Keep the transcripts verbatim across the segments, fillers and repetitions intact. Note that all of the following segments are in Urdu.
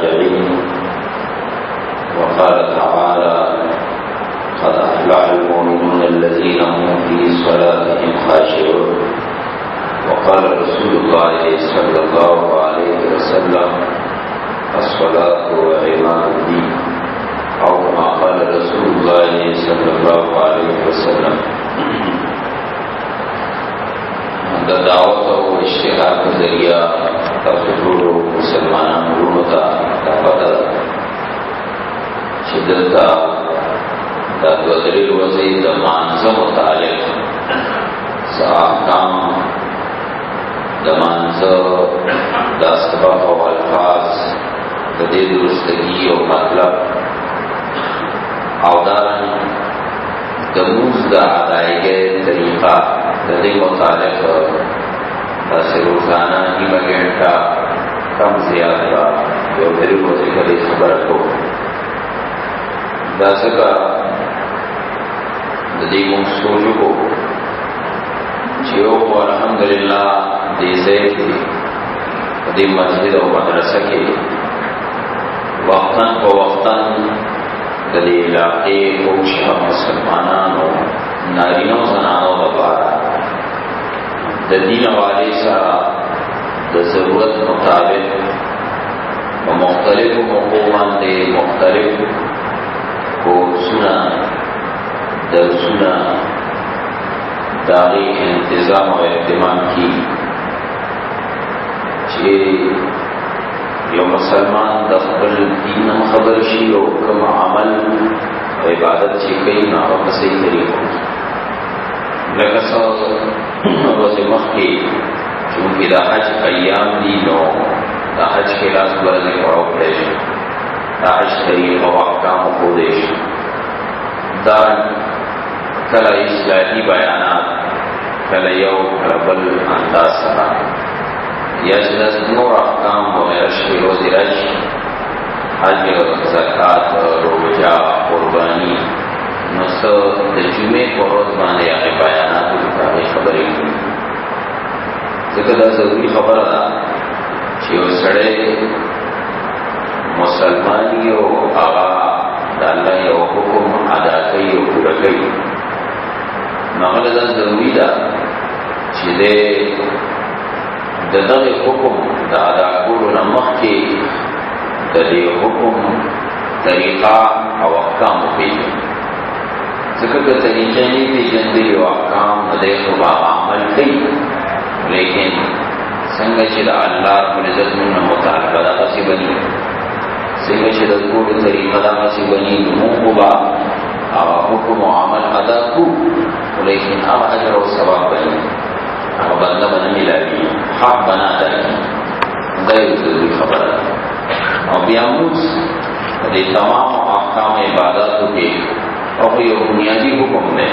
الراجعين. وقال تعالى: قد أفلح المؤمنون الذين هم في صلاتهم خاشعون. وقال رسول الله صلى الله عليه وسلم: الصلاة عماد الدين، أو كما قال رسول الله صلى الله عليه وسلم. د دعوت او اشتغال په ذریعہ تاسو ټول مسلمانانو ته دا پته ده چې دلته د دوه درې ورځې د مانځه متعلق څه احکام، د مانځه د اسباب او الفاظ، د دې درستګي او مطلب، او دارنګه د موږ د ادایګۍ طریقه د دې متعلق تاسو روزانه نیمه ګنټه کم زیات را یو درې ورځې کله خبره کوو. دا څنګه د دې موږ سوچو کوو چې یو الحمدلله دې ځای کې دې مسجد او مدرسه کې وقتاً په وقتاً د دې علاقې پوښه مسلمانانو نارینه او زنانو لپاره د دین حواله سره د ضرورت مطابق په مختلفو موضوعاتو باندې مختلف کورسونه، درسونه، داغی انتظام او اهتمام کی چې یو مسلمان د خپل دین خبر شي او کوم عمل عبادت چې کوي نو په صحیح طریقو لکه څنګه ورځې مخکې چې د حج ایام دي نو د حج کې لاس ورځې پړاو کړی شي، د حج طریقه او احکام ښودی شي. دا کله اصلاحي بیانات، کله یو کله بل انداز سره یا چې د نور احکام وغیره شي روزې راشي، حج، زکات، روژه، قرباني، نو څه د جمعې په ورځ باندې هغې بیاناتو هغې خبرې کوي. ځکه دا ضروري خبره ده چې یو سړی مسلمان وي او هغه د الله یو حکم ادا کوي او پوره کوي، نو هغه دا ضروري ده چې دی د دغه حکم د ادا کولو نه مخکې د دې حکم طریقه او احکام وپېژني. ځکه که طریقې نه پېژندلي او احکام نو دی خو به عمل کوي، لیکن څنګه چې د الله رب العزت نه متعلقه دغسې بني، څنګه چې د کولو طریقه دغسې بني، نو موږ به هغه حکم او عمل ادا کړو، لیکن هغه اجر او ثواب بني، هغه بنده به نه میلاوي، حق به نه ادا کړي. دا یو ضروري خبره ده. او بیا موږ په دې تمامو احکام عباداتو کې او یو بنیادي حکم دی،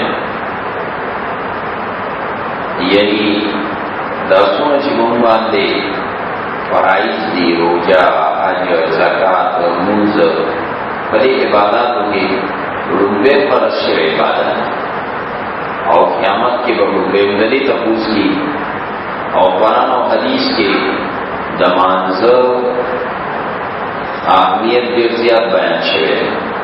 یعنی دا څونه چې موږ باندې فرایض دي، روژه، حج، زکات، لمونځ، په دې عباداتو کې لومړی فرض شوی عبادت او قیامت کې به لومړی د دې تپوس کی او قرآن او حدیث کې د مانځه اهمیت ډېر زیات بیان شوی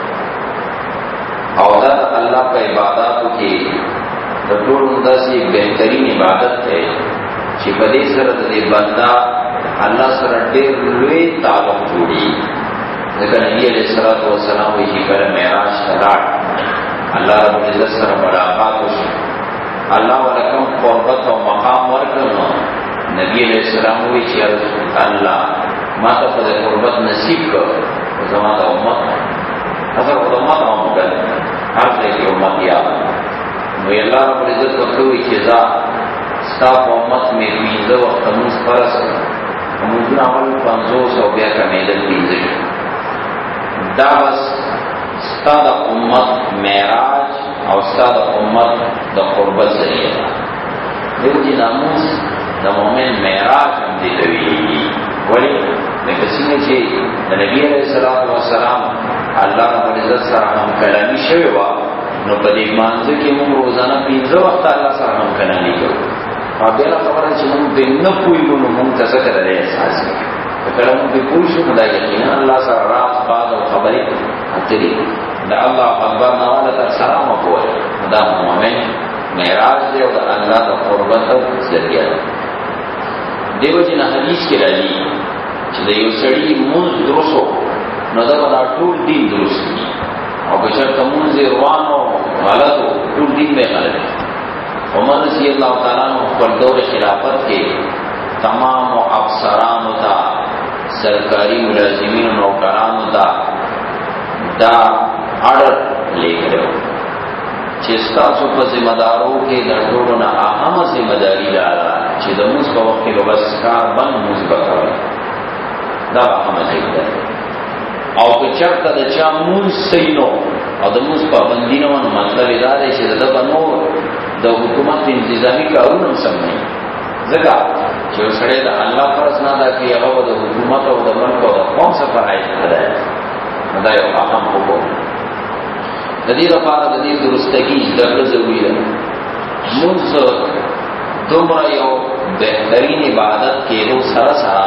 او دا الله په عباداتو کې د ټولو داسې بهترین عبادت دی چې په دې سره د دې بنده الله سره ډېر لوی تعلق جوړي. ځکه نبی علیه الصلاة والسلام وایي چې کله معراج ته لاړ، الله رب العزت سره ملاقات وشو، الله ورته کوم قربت او مقام ورکړ، نو نبی علیه السلام وایي چې الله ما ته په دې قربت نصیب کړ، زما د امت اصل خو د امت او مګل هر ځای کې امت یا نو الله رب العزت ورته وایي چې زه ستا په امت مې پنځه وخته مونځ فرض کړم، مونځونه اول پنځوس او بیا کمېدل پنځه شو. دا بس ستا د امت معراج او ستا د امت د قربت ذریعه ده. دیو چې ناموس د مؤمن معراج هم دې ته ویلي، ولې لکه څنګه چې د نبي علیه الصلاة والسلام الله رب العزت سره هم کلامي شوې وه، نو په دې مانځه کې موږ روزانه پنځه وخته الله سره هم کلامي کوو. او بیا خبره چې موږ دې نه پوهېږو نو موږ ته څه که د دې احساس کوي، کله موږ په پوه شو دا یقینا الله سره راز باز او خبرې اترې دا الله اکبر نه ولا تر سلام وکول دا مؤمن معراج دی او د الله د قربت ذریعہ ده. دیو جن حدیث کې راځي چې د یو سړي مونږ درسو نو دا ولا ټول دین درست دي او که چېرته مونږ روانو غلطو ټول دین به غلط دي. عمر رضی الله تعالی عنہ پر دور خلافت کې تمام افسرانو ته سرکاری ملازمین او نوکرانو ته دا آرڈر لیکلو چې تاسو په ذمہ دارو کې د ټولو نه اهمه ذمہ داری لاره چې د موږ په وخت کې بس کار بند موږ وکړو دا اهمه ذمہ او که چرته د چا موږ سینو او د موږ په باندې نو مطلب دا دی چې د بنور د حکومت انتظامی کارونه سم نه ځکه چې سړی د الله فرض نه دا کوي هغه د حکومت او د ملک او د قوم څخه فرایض ده دا یو اهم حکم د دې لپاره د دې درستګي د ضروري ده. موږ دومره یو بهترین عبادت کېدو سره سره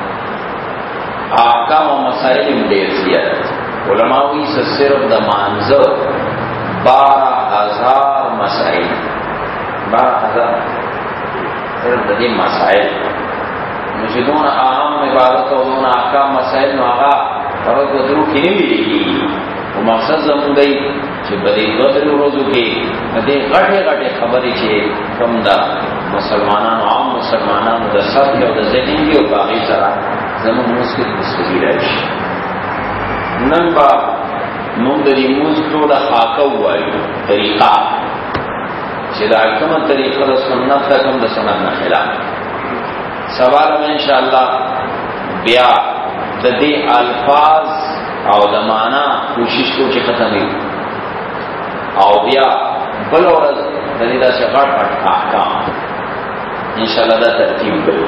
احکام او مسائل ډېر زیات علماء وی صرف د مانزه بارہ ہزار مسائل بارہ ہزار صرف د دې مسائل چې دون اهم عبادت او دون احکام مسائل نو هغه فرض ودرو کې نه ویلي او مقصد زموږ دی چې په دې دوه ورځو کې دې غټه غټه خبرې چې کوم دا مسلمانانو عام مسلمانانو د سطح او د ذهني او باغی سره زموږ مسلک مستوي راشي. نن با موږ د دې موږ ټول حاکو وایو طریقه چې دا کومه طریقه د سنت ده کوم د سنت نه خلاف. سوال ان شاء الله بیا د دې الفاظ او د معنا کوشش کو چې ختمي او بیا بل ورځ د دې د شغړ احکام ان شاء الله دا ترتیب کړو.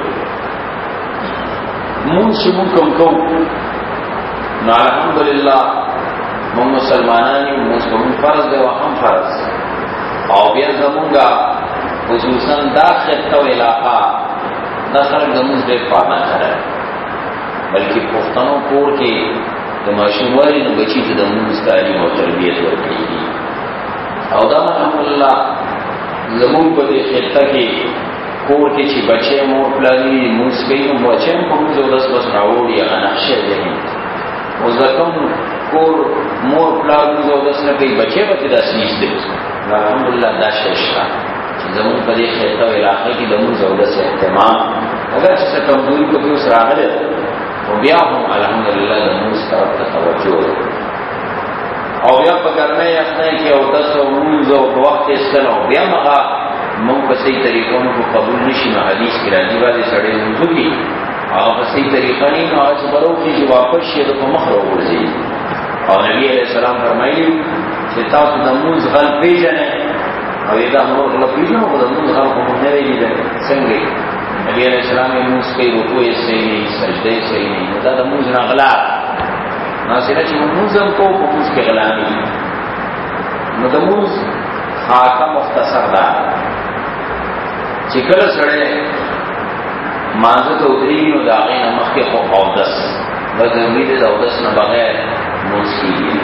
مونږ چې موږ کوم کوم نو الحمدلله موږ مسلمانان یو موږ فرض دی او هم فرض او بیا زمونږه خصوصا دا خطه او علاقه دا خلک زمونږ ډېر پانا کړی بلکې پښتنو کور کې د ماشوموالي نه بچي ته د مونږ تعلیم او تربیت ورکړي او دا الحمدلله زمونږ په دې خطه کې کور کې چې بچي مور پلاني موږ کوي نو بچي په موږ داس بس راوړي هغه نقشه ده او ځکه کور مور پلاني موږ داس نه کوي بچي به داس نشته الحمدلله دا شیشته چې زمون په دې خطه او علاقه کې د موږ زودس اهتمام اگر چې کمزوري په اوس راغله او بیا هم الحمدلله د موږ طرف ته توجه او بیا په ګرمه یخنه کې او تاسو موږ او وخت استلو بیا مغه موږ په صحیح طریقو نه قبول نشي نو حدیث کې راځي باندې سړی موږي او په صحیح طریقه نه نو چې برو کې چې واپس شي د مخ راوړي او نبی علیہ السلام فرمایي چې تاسو د موږ غل پیژنئ او دا موږ غل پیژنو او د موږ غل کوم نه ویلي څنګه نبی علیہ السلام یې موږ کوي رکوع یې صحیح نه سجده یې صحیح نه دا د موږ نه غلا نو چې موږ هم کو په موږ کې غلا نه نو د موږ خاطه مختصر ده چې کله سره مانزه ته ودرېږي نو د هغې نه مخکې خو اودس دا ضروري دی د اودس نه بغیر لمونځ کېږي.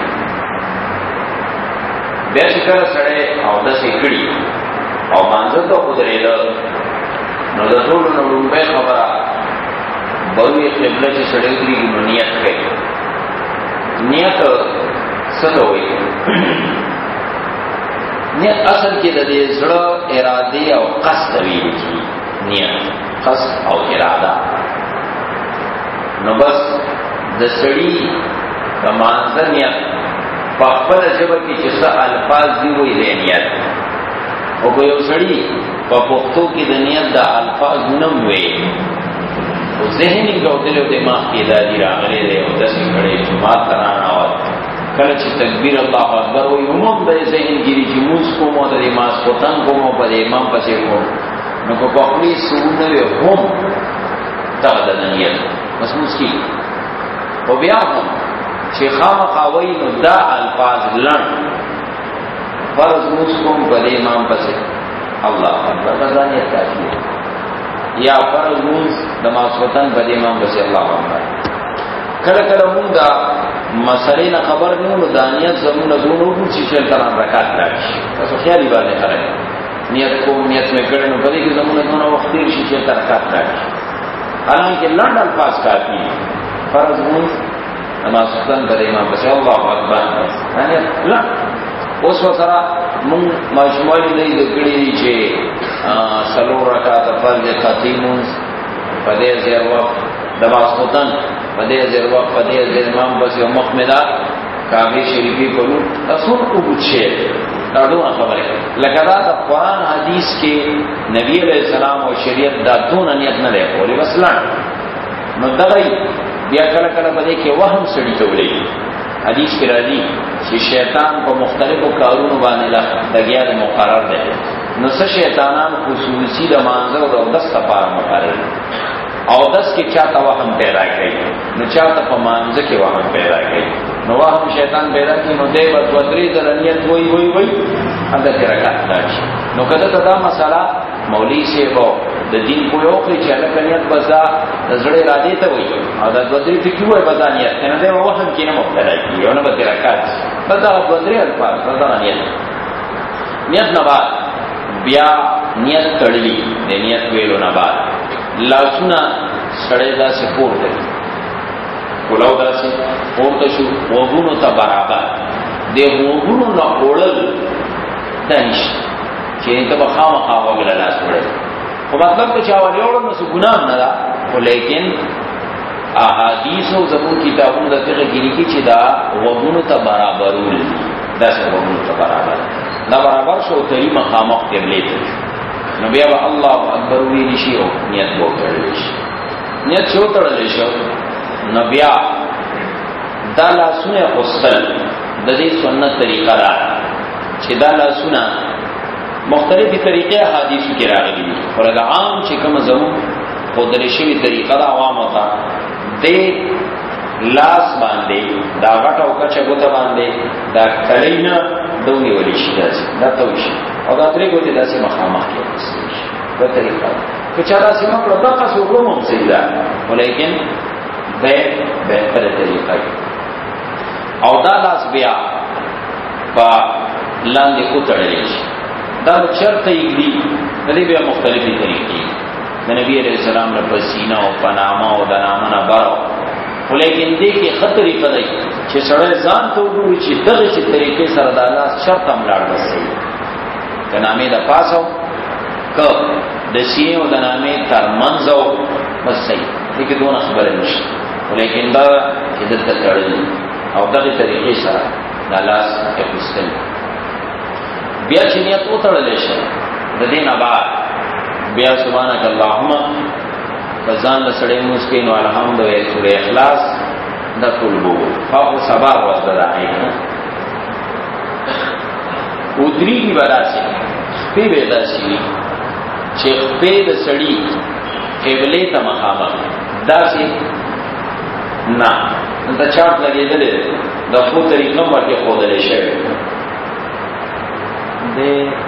بیا چې کله سړی اودس یې کړي او مانزه ته ودرېده نو د ټولو نه لومړۍ خبره بروی قبله چې سړی ودرېږي نو نیت کوي. نیت څه ته وایي؟ نیت اصل کې د دې زړه اراده او قصد ویل کی نیت قصد او اراده نو بس د سړي د مانځه نیت په خپل ژبه کې چې څه الفاظ دی وایي د نیت او په یو سړي په پښتو کې د نیت د الفاظ نه وایي او ذهني ګوتل او دماغ کې د دې راغلي دی او د څه کړي چې ما ترانه او کله چې تکبیر الله اکبر وي عموم د ذهن کې چې موږ کوم د نماز پتن کوم په امام پسې کوم نو په خپلې سونه هم دا د نیت مسموس کی او بیا هم چې خامخاوي نو دا الفاظ لن فرض موږ کوم په امام پسې الله اکبر دا نیت کوي یا فرض مونږ د ماسوتن په دې امام بس الله اکبر. کله کله مونږ دا مسلې نه خبر نه نو دانیت زمونږ دونو کو چې شل تر برکات راشي. تاسو خیالي باندې خره نیت کو نیت مې کړو نو په دې کې زمونږ دونو وخت تیر شي چې تر برکات راشي. حالانکه لاند الفاظ کافي. فرض مونږ ماسوتن په دې امام بس الله اکبر نه لا اوس وسره مونږ ماشومانی نه د کړي چې سلور رکعات فرض ختیمون په دې ځای وخت د ماسوتن په دې ځای وخت په دې ځای امام بس یو مخمدا کعبه شریفی په نور تاسو کو بچي دا ډول خبره لکه دا د قران حدیث کې نبی علیہ السلام او شریعت دا دون نیت نه دی کولی بس لاند نو دغه بیا کله کله په دې کې وهم سړی جوړي. حدیث کې راځي چې شیطان په مختلفو کارونو باندې لګیا دی مقرر دی. نو څه شیطانان خصوصي د مانزه او د دس لپاره مقرر او دس کې چاته وهم پیدا کوي نو چاته په مانزه کې وهم پیدا کوي نو وهم شیطان پیدا کوي نو دی په دوتري درنیت وای وای وای اندر کې راکات راشي. نو کله ته دا مسله مولوی شیخو د دین کو یو کې چې لکنیت بزا د زړه را دي ته وای او د دوتري فکر وای بزانیت نه دی وهم کې نه مبتلا کی یو نه به راکات بزا دوتري الفاظ بزا نیت نیت نه بعد بیا نیت کړلی د نیت ویلو نه بعد لاسونه سړې داسې پورته کولاو داسې پورته شو وګونو ته برابر د وګونو نه اورل دانش چې ته به خامخا وګل لاس وړي او مطلب ته چا ولې اورل نو ګناه نه ده ولیکن احادیث او زمون کتابونو د فقہ کې لیکي چې دا وګونو ته برابرول داسې وګونو ته برابر دا برابر شو تری مخامخ قبله ته نو بیا الله اکبر وی نشي او نیت وکړل شي. نیت شو تړل شي نو بیا دا لاسونه غسل د دې سنت طریقه را چې دا لاسونه مختلفي طریقې حدیثو کې راغلي دي ولکه عام چې کوم زمو په دې شی طریقه دا عوامه تا د لاس باندې دا غټ او کچه ګوته باندې دا کلینا دوی ولې شي دا ته وشي او دا ترې ګوته داسې مخامخ کې دا طریقه که چا داسې مکړه دا قصو کوم سیدا ولیکن به بهتر طریقه او دا لاس بیا په لاندې کوتړل شي دا چرته یګلی د دې بیا مختلفي طریقې د نبی عليه السلام نه پسینه او پنامه او د نامه بارو ولیکن دې کې خطرې پدې چې سړی ځان ته وګوري چې دغه چې طریقې سره د الله شرط هم لاړ وسی د نامې د پاسو ک د سینې او د نامې تر منځو وسی دې کې دوه خبرې نشته ولیکن دا چې د تړل او دغه طریقې سره د الله اخستل بیا چې نیت وتړل شي د دې نه بعد بیا سبحانك اللهم فزان لسړې مسکین او الحمدلله سورې اخلاص د ټول بو خو سبا ورځ راځي او درې کی براسي په وېداسي چې په د سړی قبله ته مخامخ داسې نه دا چارت لګېدل د خو طریقو ورته خودل شي د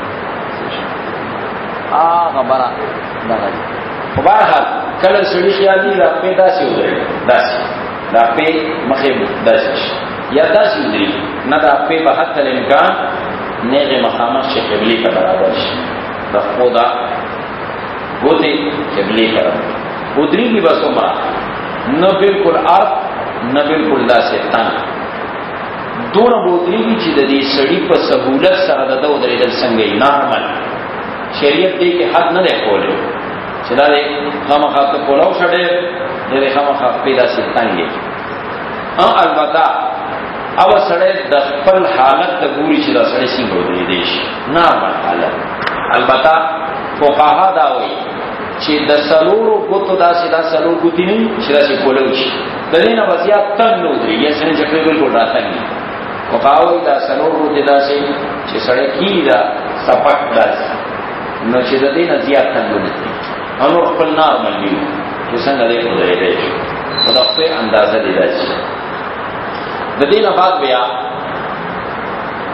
ا خبره دا په بهر کله سړي خیالي را پیدا شي ودرې داسې دا په مخې داسې یا داسې ودرې نه دا په به حتی الامکان نه مخامخ شي قبلي ته برابر شي دا خدا ګوتې قبلي کړه ودرې کی بس عمره نه بالکل ارض نه بالکل داسې تنگ دونه بودري چې د دې سړي په سہولت سره د دوه درې دل څنګه نارمل شریعت دې کې حد نه کولې چې دا دې خامخا ته کولاو شډه دې خامخا پیدا سي تنګي ا البته او سړی د خپل حالت د ګوري چې دا سړی څنګه ودرې دي نارمل حالت البته فقها دا وایي چې د سلورو ګوتو داسې دا سلور ګوتی نه چې داسې کولو شي د دې نه وضعیت تنګ نه ودرې یا څنګه چې بالکل راتنګي وقاوی دا سلور ګوتی داسې چې سړی کی دا سپک داسې نو چې د دې نه زیات تنګ نه انو خپل نارمل دی چې څنګه دې ودرې دی په دغه اندازه دی داسې د دې نه بعد بیا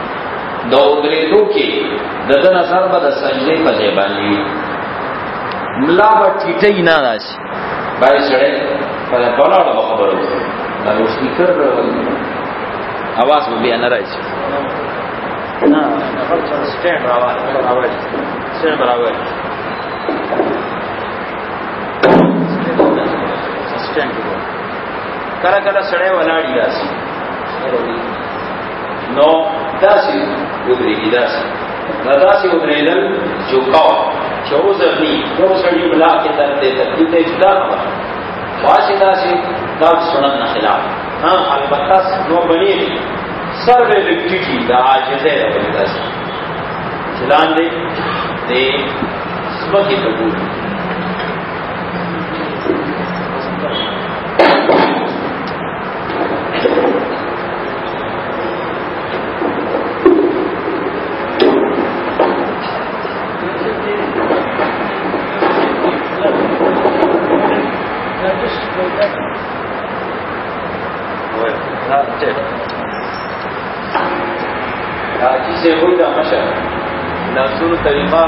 د ودرې دوه کې د د نظر به د سجدې په ځای باندې ملا به ټیټی نه راشي باید سړی په بلاړه به خبره وکړي دا یو سپیکر اواز به بیا نه راځي نه سټینډ راوړل راوړل سټینډ راوړل سټینډ کله کله سړی ولاړی راشي نو داسې ودرېږي داسې دا داسې ودرېدل چوکاو چې عذر ني یو سړي ملا کې درد دی تکلیف دی جدا خبره واسې داسې دا سنت نه خلاف ها البته نو بني سر به لټیږي دا عاجزه ده په داسې چلان دی دې سمکه ته ګوري سے ہوئی دا مشر لاسونو طریقہ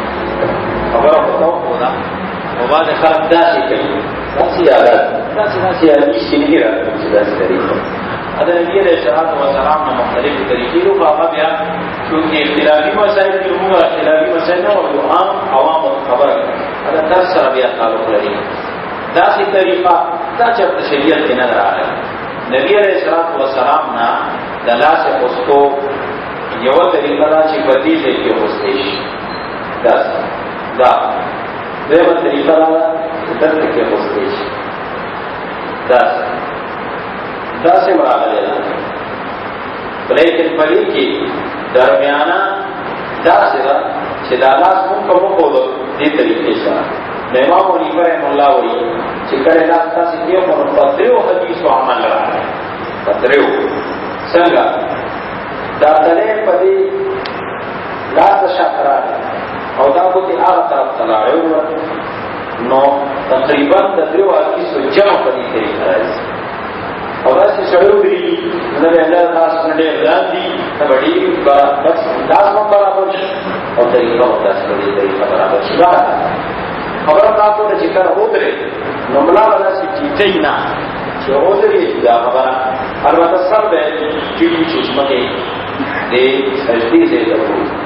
خبر بتاؤ ہونا وبعد خلق داسې کوي داسې عادت داسې داسې عادت چې نه راځي چې داسې طریقه ادا نبی علیہ الصلوۃ والسلام نے مختلف طریقې رو هغه بیا چونکې اختلافي مسائل کې موږ اختلافي مسائل نه او عام عوام خبره ادا تر سره بیا تعلق لري داسې طریقه دا چې په شریعت کې نه راغلی نبی علیہ الصلوۃ والسلام نه د لاس اوستو یو طریقه دا چې په دې ځای کې اوستې شي دا دا دیمه طریقه دا چې دلته کې اوستې شي دا دا څه راغلی ده بلیکن پدې کې درمیانا دا څه ده چې دا لاس کوم کوم په دې طریقې سره امام حنیفه رحمه الله وایي چې کله دا تاسو یې په مفسرو حدیث او عمل راغلی پدریو څنګه دا تله پدې لاس شاکرا او دا بوتي هغه طرف تلاړو نو تقریبا د دریو حدیثو جمع پدې طریقه راځي او دا چې سړیو دی نو د الله تاسو نه ډېر لاندې ته وړي بس تاسو هم برابر شي او طریقه او تاسو دې طریقه برابر شي خبره تاسو ته چې کار وته نو ملا ولا چې چیتای نه چې اوسري دا خبره البته سر به چې چې مکه دې سجدي دې ته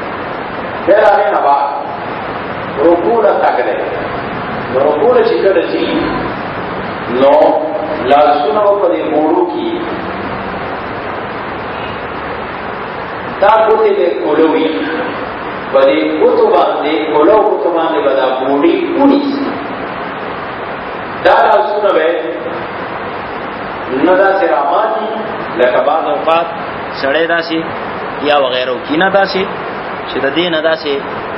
دا نه نه با رکوع لا تاګره رکوع چې کړه چې نو لاسونه په دې موړو کې دا کوته دې کولوي په دې کوته باندې کولو کوته باندې ودا موړي پونی دا لاسونه به ندا سراماتي لکه بعض اوقات سړی داسي یا وغیرہ کینا داسي چې د دې نه داسي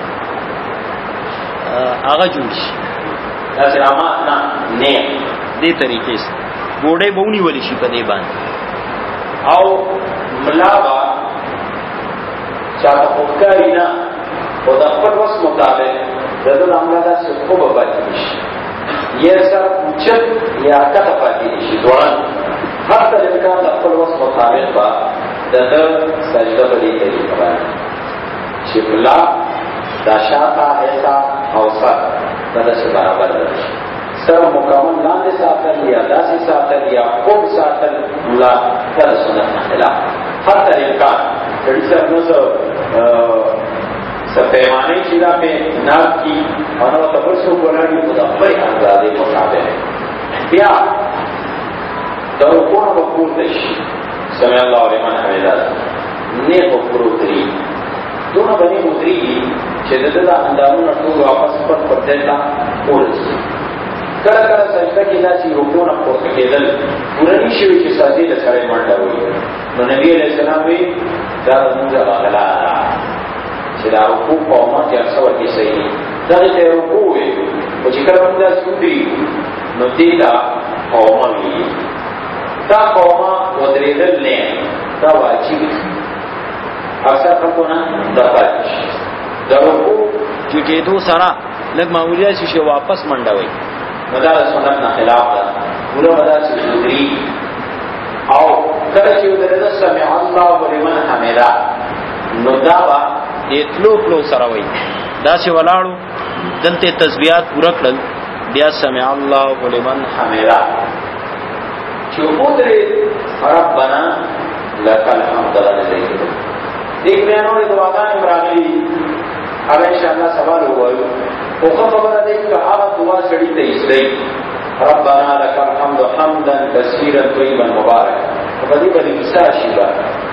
هغه جوړ شي دا سرامات نه نه دې طریقې سره ګوډې بونی ولې شي په دې باندې او ملابا چاته وکړی نه او د خپل وس مطابق دغه عمله دا څه خو به پاتې شي یې سره پوښت یا کته پاتې شي دوان هر څه د امکان د خپل وس مطابق با دغه سجده بلی کوي چې ملا دا شاته ایسا او سر دغه څه برابر شي سر مکمل لاندې ساتل یا داسې ساتل یا خوب ساتل لا تر سنت خلاف هر طریقہ کړي سر نو څه پیمانه چې دا په ناب کی او نو تاسو ګورئ په خپل اندازې مطابق بیا دا رکوع په پورته شي سمع الله لمن حمده نه په پروتري دونه باندې مدري چې دغه اندامونه ټول واپس پر پټلا ورسي کله کله سجده کې داسې رکوع نه پورته کېدل ورني شوی چې سجدي د سره منډه وي نو نبی عليه السلام وی دا موږ غلا چې دا رکوع په ما کې څو کې صحیح دا ته رکوع وي او چې کله موږ سودي نو دې دا قوم وی دا قوم ودرېدل نه دا واجب اکثر خلکونه دا پاتې دا رکوع چې کېدو سره لږ معمولیه شي واپس منډه وي مدار سنت نه خلاف ده ولو مدار سودري او کله چې ودرېدل سمع الله ولمن حمده نو دا اتلو کلو سره وي دا چې ولاړو دلته تسبیحات پورا کړل بیا سمع الله لمن حمدا چې ودرې ربنا لك الحمد لله دې بیانو د دعاګانې راغلي هغه ان شاء الله سوال وایو او خبره دې چې هغه دعا سړي ته ایستي ربنا لك الحمد حمدا كثيرا طيبا مباركا په دې باندې مثال شي با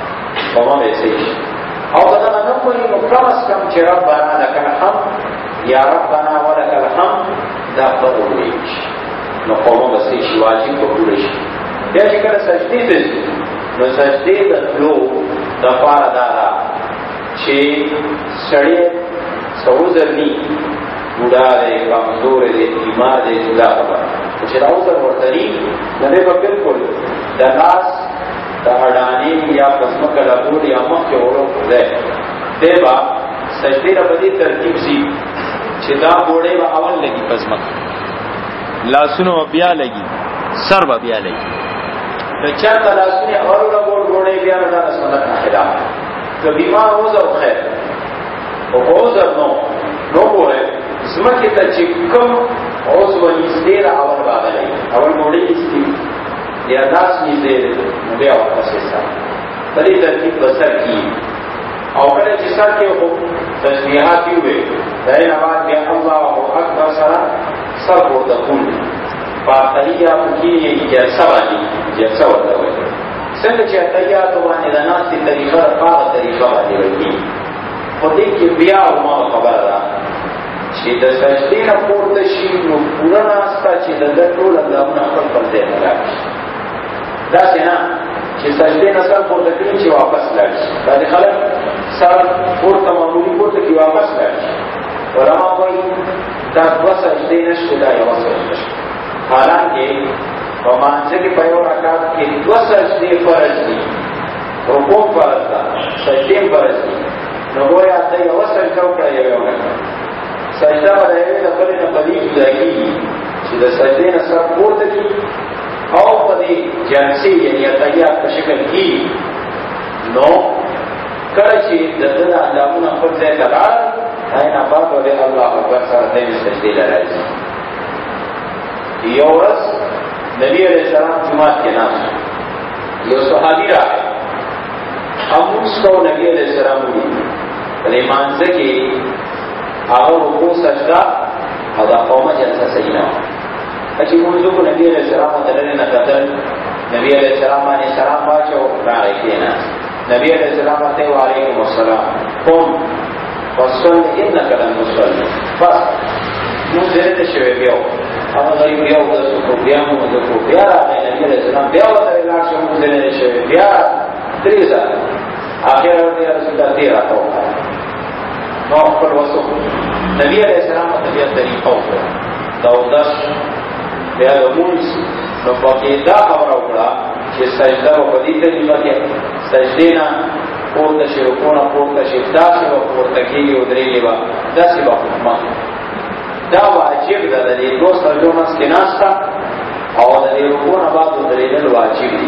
په ما یې او دا نه کوي نو کمس کم چې ربنا لك الحمد یا ربنا ولك الحمد دا په وایي نو کومه بس شي واجب وګورئ بیا چې کله سجدي ته نو سجدي د لو د پاره دا چې سړی سوزرني بوډا دی کمزور دی بیمار دی جدا خبره چې راوځر ورته نه دی په بالکل د لاس د اډانی یا پسمکه لا بوډ یا مخ کې ورو دی دیبا سجدي را په دې ترتیب سي چې دا بوډه به اول لګي پسمکه لاسونو بیا لګي سر بیا لګي نو چاته لاسونه اورو ګور ګورې بیا نه سنت نه خلاف که بیمار وزر خیر او وزر نو نو ګورې زمکه ته چې کوم اوس ونی ستیر اول باغلې اول موړې استي یا داس نږدې نو بیا واسه سره پرې ترتیب بسر کی او کله چې سر کې وو تسبیحات وي دای نه بعد بیا الله اکبر سره سر ورته کول فاتحیه پکې جلسه باندې جلسه ورته وایي څنګه چې اتحیات باندې د ناس په طریقه په طریقه باندې وایي په دې کې بیا ما خبره ده چې د سجدې نه پورته شي نو پورا ناستا چې د ټول اندامونه خپل خپل ځای نه راځي دا څنګه چې سجدې نه سر پورته کړي چې واپس لاړشي دا د خلک سر پورته معمولی پورته کې واپس لاړشي ورما وایي دا دوه سجدې نشته دا یو سجده حالانکه په مانځه کې په یو رکعت کې دوه سجدې فرض دي رکوع فرض ده سجدې فرض دي نو ګویا ته یو سجده وکړه یو نه سجده باندې د خپل نه پدې ځای چې د سجدې نه سر پورته کی او په دې جلسې یعنی اتحیات په شکل کې نو کله چې د دې اندامونه خپل ځای ته لاړ اینا بعد به الله اکبر سره دې سجدې لراځي یو ورځ نبی علیہ السلام جمعات کې ناست یو صحابي راغی اموس کو نبی علیہ السلام وی په مانځه کې هغه رکوع سجده او دا قومه جلسه صحیح نه چې موږ کو نبی علیہ السلام دلته نه کتل نبی علیہ السلام باندې سلام واچو راغی کېنا نبی علیہ السلام ته وعلیکم السلام قوم وصل انك لن تصلي بس موږ دې شوي بیا هغه غریب بیا وځو کو بیا موږ کو بیا راغی نبی علیہ السلام بیا وته لاړ شو موږ دې شوي بیا تریزا اخر ورته رسول الله دې راځو نو خپل وسو نبی علیہ السلام ته بیا طریقه وکړه دا وداس بیا د مونږ نو پکې دا خبره وکړه چې سجده په دې طریقه کې سجدې نه پورته شي رکوع نه پورته شي داسې به پورته کېږي او درېږي به داسې به حکمت دا واجب ده د دې دوه سجدو منځ کې ناسته او د دې رکوع نه بعد درېدل واجب دي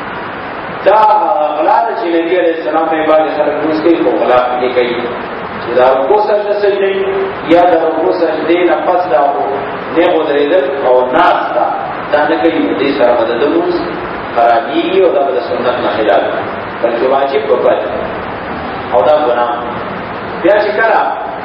دا غلا ده چې نبی علیہ السلام په باندې خلک موږ کوي خو غلا کې کوي دا رکوع سجده سجدې یا د رکوع سجدې نه پس دا نه غوډېدل او ناستا دا نه کوي دې سره مدد موږ خرابي او دا د سنت نه خلاف بلکې واجب وکړي او دا ګناه بیا چې کړه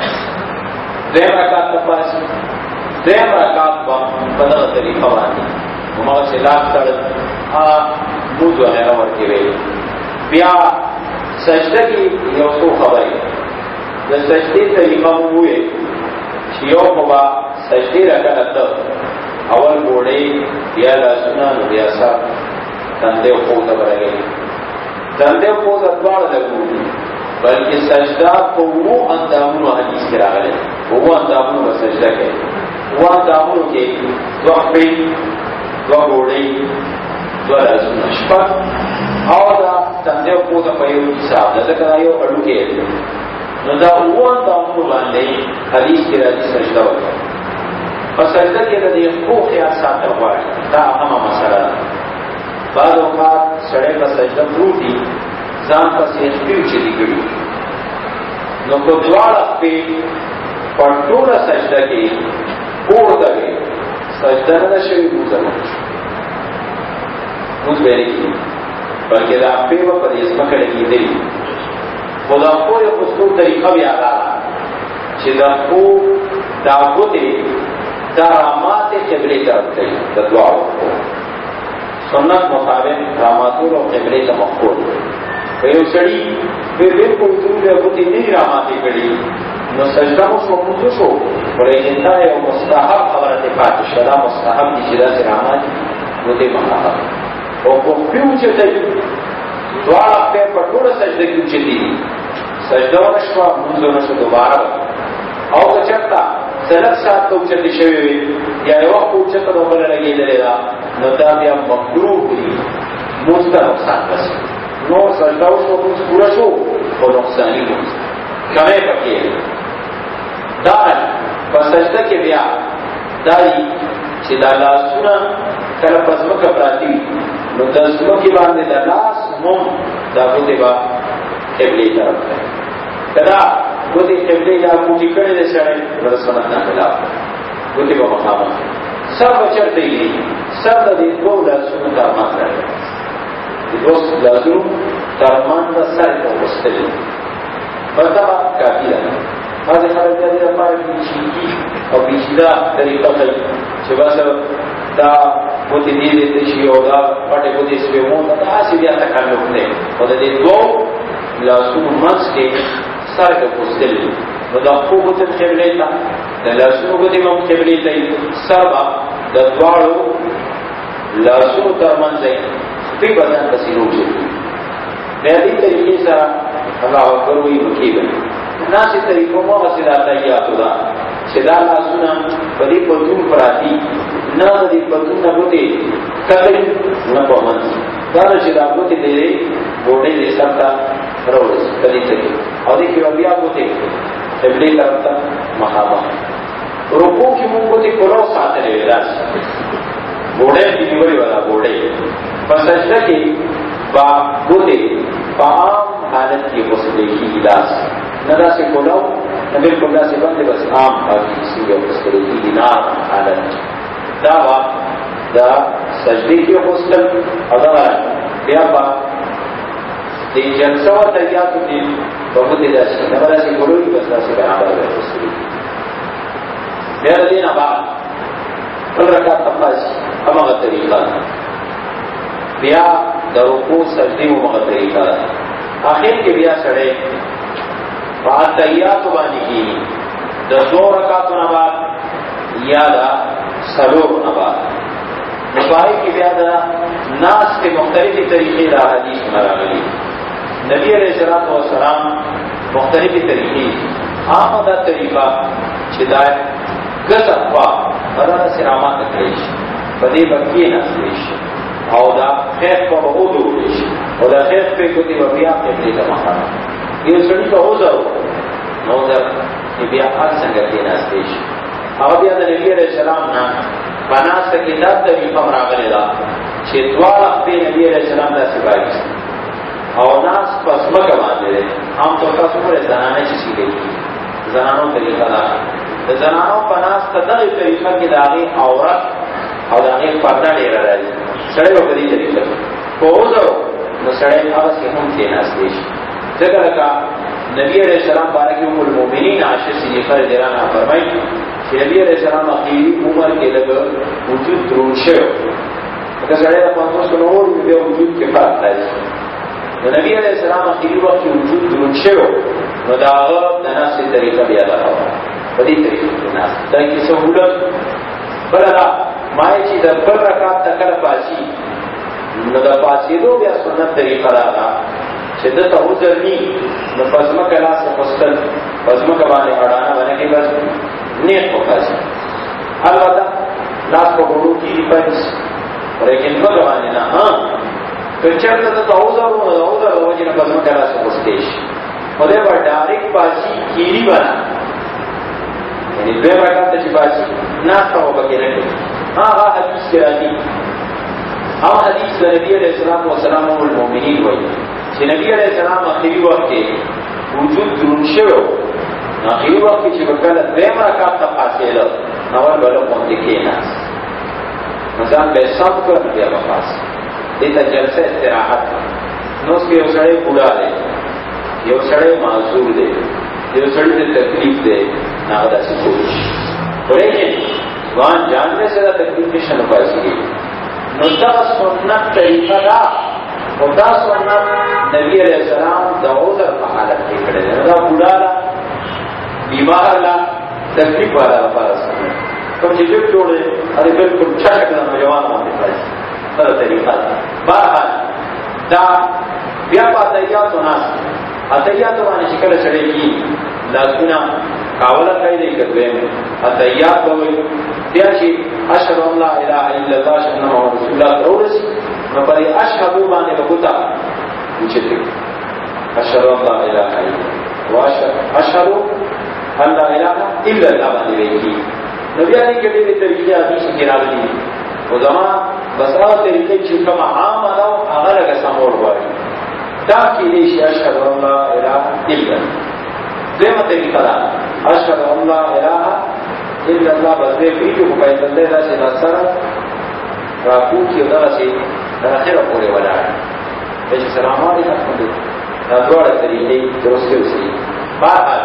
دیم رکعت ته پاسه دیم رکعت په دغه طریقه باندې موږ چې لاس کړ ا موږ نه ورته وی بیا سجده کې یو څو خبرې د سجدې طریقه وې چې یو په سجدې راکړه اول ګوړې بیا لاسونه بیا سر تندې خو ته ورغلې تندې خو ته ځوړ لګو بلکې سجده په وو اندامونو حدیث کې راغلي وو اندامونو سجده کې وو اندامونو کې دوه په دوه ګوړې دوه لاسونه شپږ او دا تندې خو ته په یو حساب ده دا یو اړو کې نو دا وو اندامونو باندې حدیث کې راځي سجده وکړه په سجده کې د دې خو خیال ساتل غواړي دا هغه مسله ده بعض اوقات سړی په سجده پروتي ځان پسې سپیو چې دی کړي نو په دواړه په پټوله سجده کې پورته وي سجده نه شوي موزه موز به نه کېږي بلکې دا پې به په دې ځمکه لګېدلي خو د پښو د غسلو طریقه بیا دا ده چې د پښو دا ګوتې دا راماتې قبلې طرف کوي د دواړو سنت مطابق راماتول او قبلې ته مخکول که یو سړي بالکل دومره ګوتې نه دي راماتې کړي نو سجده مو شو موضوع شو ولیکن دا یو مستحب خبره ته پاتې شوه دا مستحب دي چې داسې راماتې ګوتې مخامخ او په پښې اوچتوي دواړه پښې په ټوله سجده کې اوچتې دي سجده ونه شوه لمونځ ونه شو دوباره او که چېرته سلک ساعت ته اوچتې شوې وي یا یو وخت اوچته د بله لګېدلې ده نو دا بیا مکروه دي لمونځ ته نقصان رسي نور سجده وشوه لمونځ پوره شو خو نقصاني لمونځ کمی پکې دا په سجده کې بیا دا دي چې دا لاسونه کله په ځمکه پراته وي نو د ځمکې باندې د لاس نوم دا ګوتې به قبلې طرف ته که دا ګوتې قبلې دا کوټې کړې دی سړی نو د سنت نه خلاف ګوتې به مخامخ سر به چېرته یي سر د دې دوو لاسونو ترمنځ راغلی د دوو لاسونو ترمنځ د سر ته وغوستلي بس دا کافي ده بعضې خلک بیا دې لپاره پیچیدګي او پیچیده طریقه کوي چې بس دا ګوتې دې دې ته شي او دا پټې ګوتې سپېمون ته داسې بیا تکلف دی خو د دې دوو لاسونو منځ کې سر ته غوستل دي نو دا پښو ګوتې قبلې ته د لاسونو ګوتې هم قبلې ته وي سر به د دواړو لاسونو ترمنځ دی سپي به ځان پسې راوچتوي بیا دې طریقې سره الله اکبر وایي نو کېږي ناسې طریقو مو هغسې د اتحیاتو ده چې دا لاسونه په دې پتون پراتي نه د دې پتون نه ګوتې کتلي نه په منځ دا نه چې دا ګوتې د دې ګوډۍ دې سر ته راورسي کلي ته او دې کې بیا ګوتې قبلې طرف ته مخامخ رکوع کې مونږ ګوتې کلو ساتلې وې داسې ګوډۍ دې نیولې وه دا ګوډۍ په سجده کې با ګوتې په عام حالت کې غسلې کېږي داسې نه داسې کولو نه بلکل داسې باندې بس عام پاکي کېږي او غسلې کېږي نام حالت دا به د سجدې کې غسل او دغه بیا به د جلسه و تحیاتو کې به ګوتې داسې نه به داسې کولو وي بس داسې برابر به غسلې بیا د دې نه بعد بل رکعت ته پاسي هماغه طریقه بیا د رکوع سجدې مو هغه طریقه ده آخر کې بیا سړی په اتحیاتو باندې کېږي د دوه رکعتو نه بعد یا د څلورو نه بعد نو په هغې کې بیا د ناستې مختلفې طریقې د حدیث نه راغلي نبي علیه الصلاة والسلام مختلفې طریقې عامه دا طریقه چې دا ګټه خوا به داسې راماته کړی شي په دې به کېناستلی شي او دا خیف په به ودرولی شي او دا خیف پې ګوتې به بیا قبلې ته مخامخ یو سړي ته عذر نو عذر چې بیا هر څنګه کېناستی شي هغه بیا د نبي علیه السلام نه په ناسته کې دا طریقه هم راغلې ده چې دواړه خپې نبي علیه السلام داسې وایستي او ناس په ځمکه باندې دی عام طور تاسو ګورئ زنانه چې سیدې کېږي زنانو طریقه ده د زنانو په ناسته دغې طریقه کې د هغې عورت او د هغې پرده ډېره راځي سړی به په دې طریقه په عذر نو سړی هغسې هم کېناستی شي ځکه لکه نبي علیه السلام باره کې ام المؤمنین عائشة صدیقه رضی الله عنها فرمایي چې نبي علیه السلام اخري عمر کې لږ وجود دروند شوی لکه سړی د پنځوس کلو نور بیا وجود کې فرق راځي نو نبي علیه السلام اخري وخت کې وجود دروند شوی نو د هغه د ناستې طریقه بیا دغه وه په دې طریقه کې ناست دا کې سهولت بله دا ما چې د بل رکعت ته کله پاسي نو د پاسېدو بیا سنت طریقه راغله چې دته عذر ني نو په ځمکه لاس غوستل په ځمکه باندې اډانه باندې کې بس نیت وکړي البته لاس په ګورو کې پنځ لیکن په باندې نه ها که چېرته دته عذر نو د عذر د وجې نه په ځمکه لاس غوستې شي خو دی به ډایرکټ پاسي کیري باندې یعنې دویم رکعت ته چې پاسي ناسته به پکې نه کوي هغه حدیث کې راځي هغه حدیث د نبي علیه السلام وسلام ام المؤمنین وایي چې نبی علیه السلام اخري وخت کې وجود دروند شوی اخري وخت چې وکړه دریم رکعت ته فاصله اول بل باندې کېناس مزان به سب کړ بیا واپس دې ته جلسه استراحت نو څه یو سړی بوډا دی یو سړی معذور دی یو سړی ته تکلیف دی هغه داسې کوي ورېږي ځوان جان دې سره تکلیف نشي پاسي نو دا سنت طریقه دا او دا سنت نبی علیہ السلام د عذر په حالت کې کړی دا بوډا بیمار لا تکلیف والا لپاره سنت کوم چې جوړ جوړه هغه بالکل چاک نه جوان باندې پای دا طریقه بهر دا بیا پاتې یا تو ناس اتیا تو باندې شکل چړېږي لاسونه کاوله کوي دې کوي اتیا کوي بیا چې اشهد ان لا اله الا الله اشهد ان محمد رسول الله اورس نو پرې اشهد باندې وګتا چې اشهد ان لا اله الا الله اشهد ان لا اله الا الله باندې وایي نو بیا دې کې دې طریقې حدیث کې راغلي او زما بس هغه طریقې چې کوم عام او هغه لکه سمور وایي دا کې دې شي اشهد ان لا اله الا الله دغه طریقه ده اشهد ان لا اله الا الله بس دې پیټو په پیدا ده چې دا سره راکو کې دا چې تر اخره پورې ولاړ چې سلام علیکم دا ډول طریقې درسته وسی بهر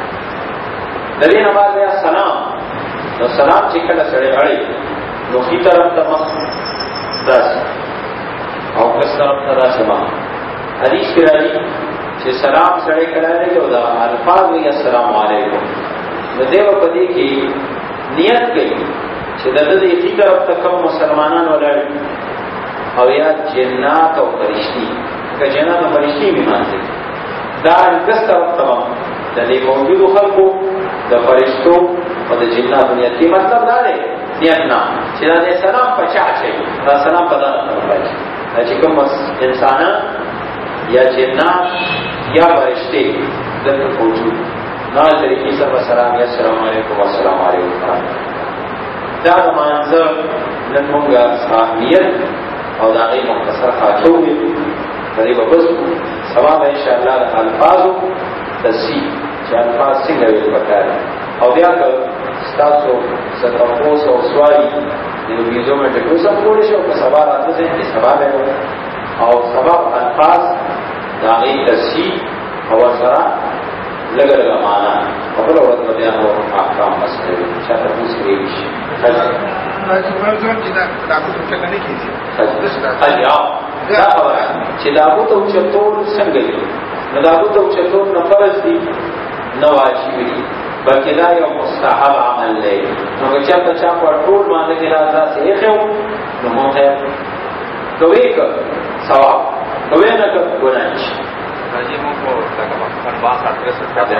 د دې نماز یا سلام نو سلام چې کله سره اړي نو هی طرف ته مخ داس او کس طرف ته داس ما حدیث کې راځي چې سلام سره کله اړي او دا الفاظ وی السلام علیکم نو دیو په دې کې نیت کوي چې د دې هی طرف ته کوم مسلمانان ولاړ او یا جنات او فرشتي که جنات او فرشتي میمانځي دا کس طرف ته د دې موجودو خلقو د فرشتو او د جناتو نیت کې مطلب دا دی نیت نه چې دا د سلام په چا شي دا سلام په دغه راځي چې کوم انسان یا جنات یا فرشتي دغه موجود نه طریقې سره سلام یا السلام علیکم والسلام علیکم دا منظر نن موږ اهمیت او دا غي مختصر خاطوي پرې به بس سبا ان شاء الله الفاظو تسی چې الفاظ څنګه وي پکاره او بیا که ستاسو ستاسو او سوالي د ویډیو باندې کوم کول شي او که سبا راځي چې سبا به او سبا الفاظ دا غي تسی او سره لګر معنا او بل ورځ بیا نو احکام مسله چې تاسو یې شي راځي ورځم چې دا تاسو څه نه کیږي ایا دا خبره چې دا بو ته چتول څنګه دی نو دا بو ته چتول نه فرض دي نه واجب دي بلکې دا یو مستحب عمل دی نو چې چا چا په ټول باندې کې راځي یې خو نو مو ته کوي که ثواب کوي نه ګناه شي راځي مو په تاګه په باندې سره څه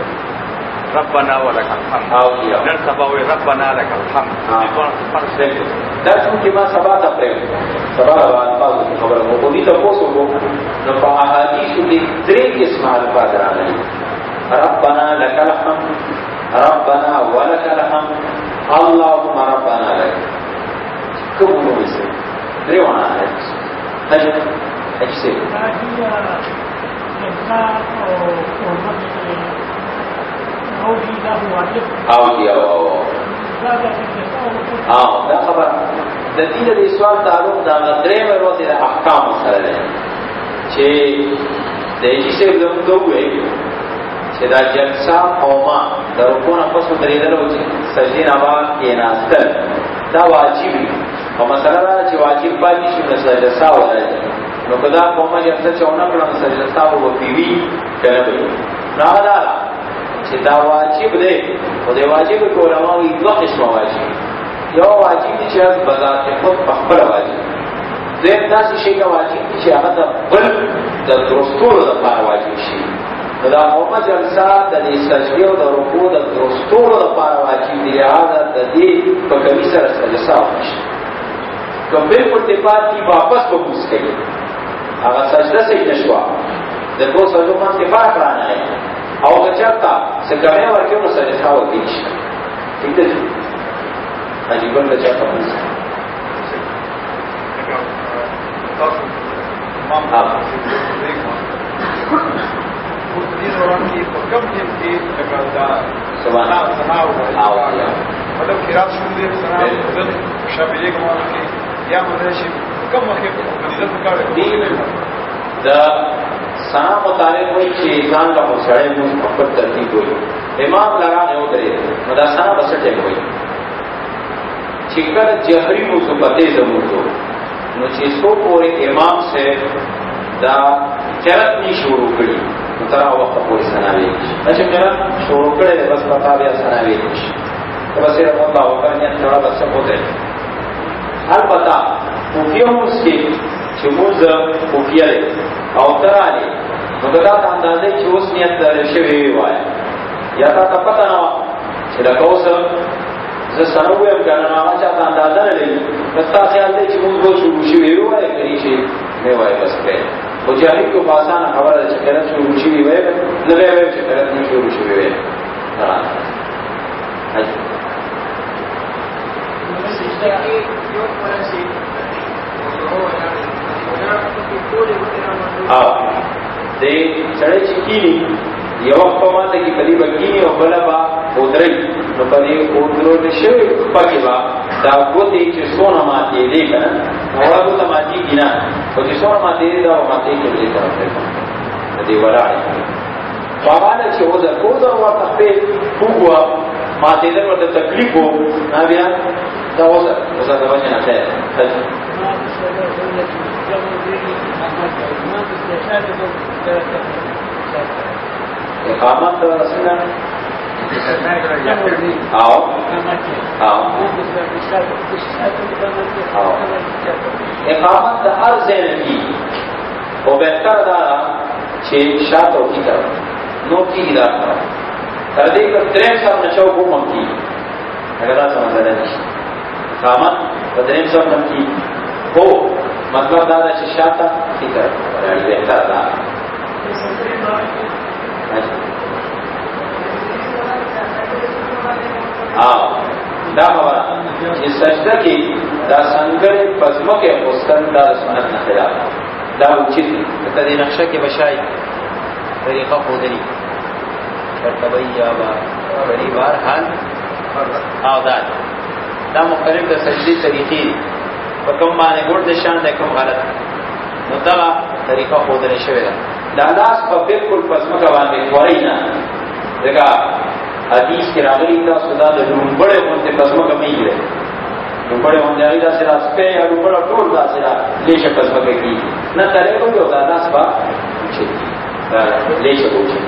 ربنا ولك الحمد او یا نن سبا وي ربنا لك الحمد دا چې ما سبا ته پرې سبا باندې خبره مو دي ته پوسو نو په احادیث کې درې قسم الفاظ راغلي ربنا لك الحمد ربنا ولك الحمد اللهم ربنا لك کوم نو وسه درې ونه هڅه هڅه او دی او او دا خبر د دې د سوال تعلق دا درې ورته د احکام سره دی چې د هیڅ څه دوه چې دا جلسه او ما د رکوع پس درې درو چې سجدي نه بعد کې ناستل دا واجب او مثلا چې واجب پاتې شي د سجده ساو راځي نو کدا کومه جلسه چې اونم کړم سجده ساو وو پیوي کنه به نه دا چې دا واجب دی او دی واجب کول ما وي دوه قسمه واجب یو واجب چې بذات خود په خپل واجب زم داسې شي کا واجب چې هغه د بل د درستولو لپاره واجب شي دا قومه جلسه د دې سجدي او د رکوع د درستولو لپاره واجب دی هغه د دې په کمی سره سجده ساو شي کوم بالکل ته پاتې واپس په کوس کوي هغه سجده صحیح نشو د کو سجده باندې فرق رانه او چرتا څنګه ورکه نو سره ښاو دي شي دې دې عجیب نه چاته پوښتنه تاسو مام دې دوران کې په کوم ټیم کې لګا سبحان الله او یا مطلب قرات شروع دې سره د شاملې کومه کې یا مونږ شي کوم وخت په دې ځکه دی دا سنا مطالعه کوي چې ځان له سړی مو خپل ترتیب وي امام لگا نه ودرې نو دا سنا بسټه کوي چې کله جهري مو څه پته زموږ نو چې څو پورې امام سے دا چرت ني شروع کړي نو تر هغه وخت پورې سنا وي چې چرت شروع کړي بس پتا بیا سنا وي ته بس یې الله وکړي نه تر بس په دې البته په یو مسکی چې موږ په پیاله او تراله نو دا د اندازې چې اوس نیت لري شوی وای یا تا پتا نه چې دا کوسه زه سره وایم کنه هغه چې تا اندازه نه لري پتا خیال دی چې موږ شروع شوی وای کړي شي نه وای بس په او جاهل کو آسان خبره چې کله شروع شوی وای نه وای چې کله نه شروع شوی وای ها او دې سړی چې کینی یو په ماته کې کلی بکینی او بل با ودرې نو په دې ودرو د شوی پکې با دا کوتي چې سونه ماته دې کنه اورغه ته ماته کینا او چې سونه ماته دې دا ماته کې دې طرف ته دې ولاړ پاواله چې وځه کوزه ورته په فوګوا ماته دې ورته تکلیف وو نه بیا دا وځه وځه دا وځه نه ته اقامت رسنا او او اقامت د هر ځای کی او بهتر دا چې شاته کی طرف نو کی دا تر دې په دریم سره نشو کوم کی هغه دا څنګه ده اقامت په دریم سره کی هو مطلب دا چې شاته کی طرف ورای بهتر دا آو دا خبره چې سجده کې دا څنګه پزمو کې پوستن دا سنت نه خلاف دا وچی ته دې نقشه کې بشای طریقه خودلی ترتبی یا با غریبار حال او دا دا مختلف د سجدي طریقې په کوم باندې ګور د شان د کوم غلط نو دا طریقه خودلی شوی ده دا لاس په بالکل پزمو کې باندې ورینا دغه حدیث کې راغلی دا صدا د لومبړې باندې پزما کمې کړي لومبړې باندې هغه دا سره سپه یا لومبړه ټول دا سره لیشه پزما کوي نه ترې کوم یو دا لاس با چې دا لیشه کوي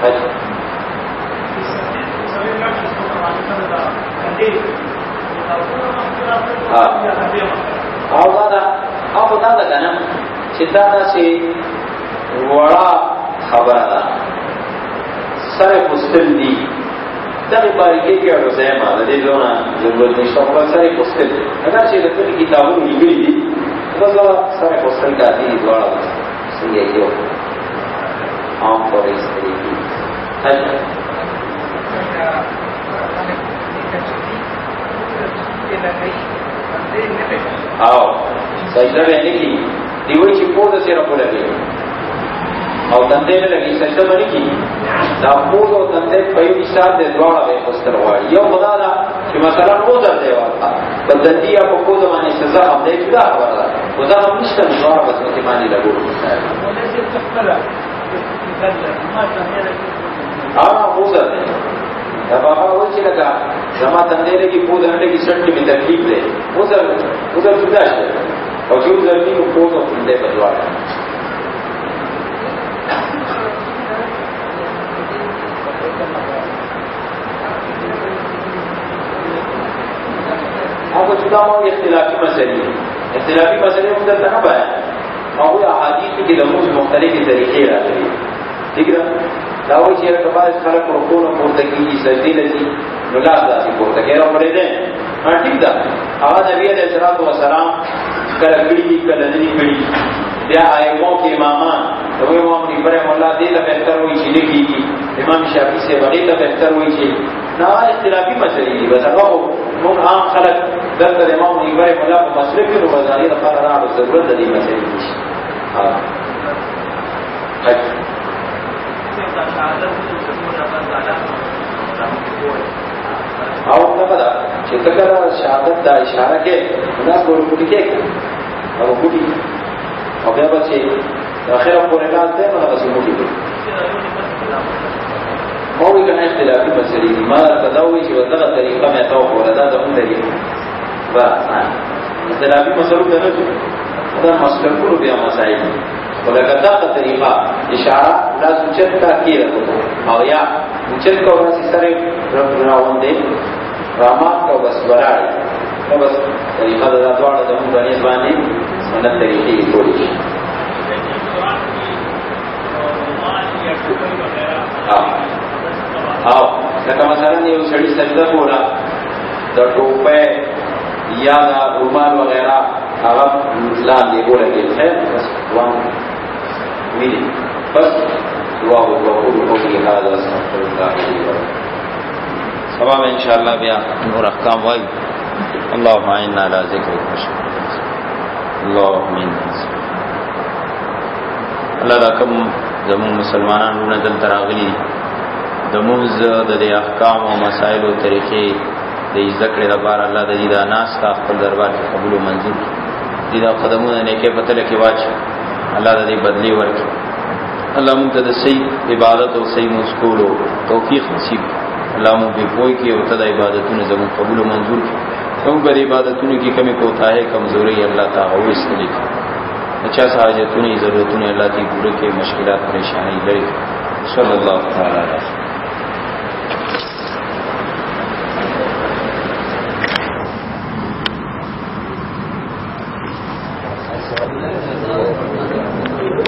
ها او دا دا او دا دا کنه چې دا دا چې وړا خبره ده سره مستل دي دغه باریکي کې راځي ما د دې ځونه ضرورت نشته په سره پوسټل اگر چې د ټول کتابونو لیکلي دي دا سره پوسټل کا دي ډول څنګه یو عام پولیس طریقې هڅه او سجده باندې کې دی وایي چې په دې سره کوله او دندې نه لګي سجده باندې کی دا پوز او دندې په یو حساب د دواړه به پستر وایي یو خدا دا چې مثلا پوز درته ورته په دندې یا په پوز باندې سزا هم دې جدا ورته خدا هم نشته نو بس کې باندې لګو ها پوز درته دا بابا و چې لگا زما دندې لګي پوز باندې کې سټ کې تکلیف ده پوز پوز جدا شه او چې ځل کې پوز او دندې په دواړه او جدا مو اختلافي مسائل اختلافي مسائل هم درته نه بیان او احادیث کې د موږ مختلفې طریقې راغلي ٹھیک ده دا وایي چې کله خلک رکوع او پورته کیږي سجدي لذي نو لاس داسې پورته کوي او پرې ده ها ٹھیک ده هغه نبی عليه الصلاه والسلام کله کړي کله نه کړي بیا ائمه کې امامان نو امام ابراهيم الله دې ته بهتر وایي چې لګيږي امام شافعي سے وړي ته بهتر وایي چې نه اختلافي مسائل دي بس هغه نو عام خلک دغه امام ابراهيم الله په مسلک کې نو وزاري لپاره راځي ضرورت دې مسائل دي ها او کله چې کله شهادت دا اشاره کې دا ګورو کې او ګوډي او بیا به چې اخره پورې راځي نو هغه څه موږي مو وی کنه اختلافي مسلې دي ما تداوي چې دغه طریقه مې تاسو وردا د کوم طریقه با اختلافي مسلو ته نه دا مسلکونو بیا مسائل ولکه دغه طریقه اشاره لا سوچت کا کیږي او یا سوچت کو ورسې سره راوندې راما کو بس وراړي نو بس طریقه دا دواړه د موږ باندې باندې څنګه طریقې کولی او لکه مثلا یو سړی سجده کوله د ټوپه یا د رومال وغیرہ هغه لاندې ولګي خیر بس وان ملي بس دعا وقول قولي هذا استغفر الله لي ولكم سبا میں انشاءاللہ بیا نور احکام وائی اللهم اعنا على ذکرک وشکرک اللهم انا الله دا کوم زمون مسلمانانو نه دل تراغلي د موز د احکام او مسائل او طریقې د ذکر لپاره الله د دې د ناس تا خپل دربار کې قبول او منظور دي دا قدمونه نه کې پته لکه واچ الله د دې بدلی ورکړي الله موږ ته د صحیح عبادت او صحیح مسکول او توفیق نصیب الله موږ به کوی کې او ته د عبادتونو زمون قبول او منظور کوم پر عبادتونو کې کمی کوتاهه کمزوري الله تعالی او استلی اچھا حاجتونه ضرورتونه الله دې پوره کې مشکلات پریشانی لري صلی الله تعالی علیه Gracias.